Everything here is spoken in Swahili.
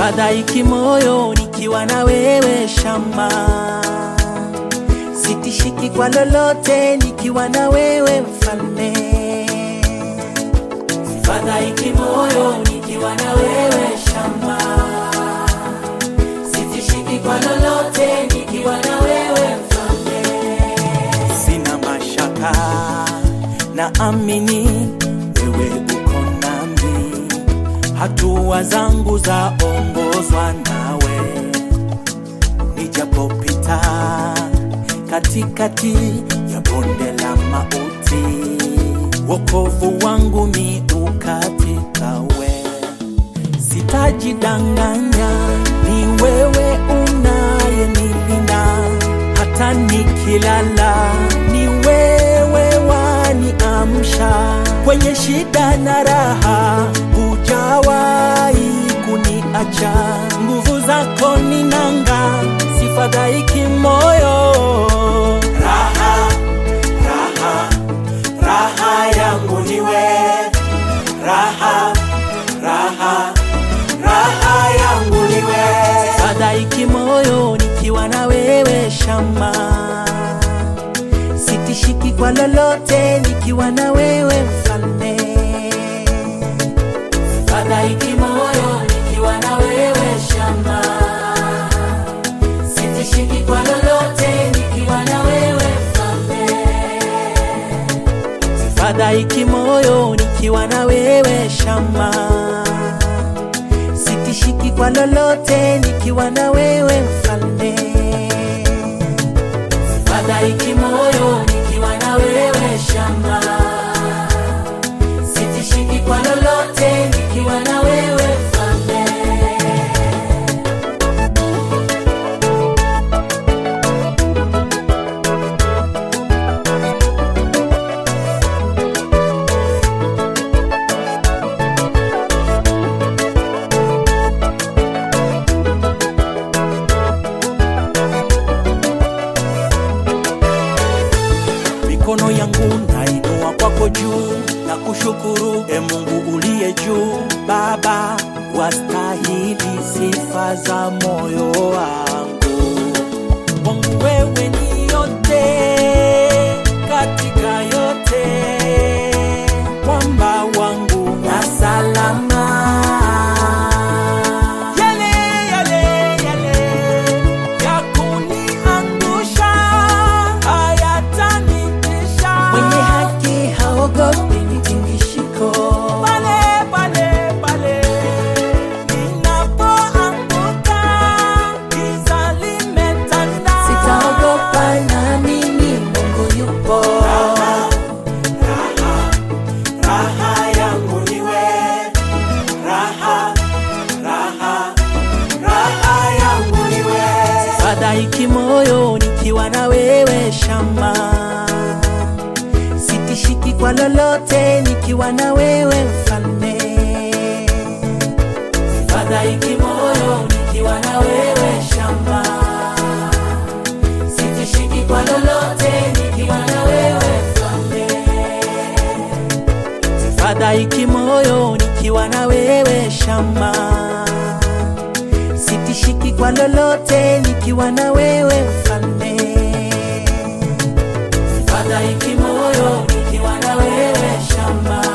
Sifadhaiki moyo nikiwa na wewe shamba, sitishiki kwa lolote nikiwa na wewe mfalme. Sifadhaiki moyo nikiwa na wewe shamba, sitishiki kwa lolote nikiwa na wewe mfalme. Sina mashaka, naamini wewe uko nami, hatua zangu zaongozwa nawe. Nijapopita katikati ya bonde la mauti, wokovu wangu ni katika wewe. Sitajidanganya, ni wewe unayenilinda, hata nikilala ni wewe waniamsha. Kwenye shida na raha hujawahi kuniacha, nguvu zako ni nanga, sifadhaiki moyo. Raha, raha, raha yangu ni wewe. Raha, raha, raha yangu ni wewe. Sifadhaiki moyo nikiwa na wewe shamba, sitishiki kwa lolote nikiwa na wewe mfalme. Sifadhaiki moyo nikiwa na wewe shamba, sitishiki kwa lolote nikiwa na wewe mfalme. Sifadhaiki moyo nikiwa na wewe shamba, sitishiki kwa lolote nikiwa na wewe mfalme. Sifadhaiki moyo nikiwa na wewe shamba, sitishiki kwa lolote nikiwa na wewe mfalme. Mikono yangu nainua kwako juu na kushukuru, e Mungu uliye juu. Baba, wastahili sifa za moyo wangu. Mungu wewe ni yote katika yote, mwamba wangu na salama. Sifadhaiki moyo nikiwa na wewe shamba, sitishiki kwa lolote nikiwa na wewe mfalme. Sifadhaiki moyo nikiwa na wewe shamba, sitishiki kwa lolote nikiwa na wewe mfalme. Sifadhaiki moyo nikiwa na wewe shamba, sitishiki kwa lolote nikiwa na wewe mfalme. Sifadhaiki moyo nikiwa na wewe shamba,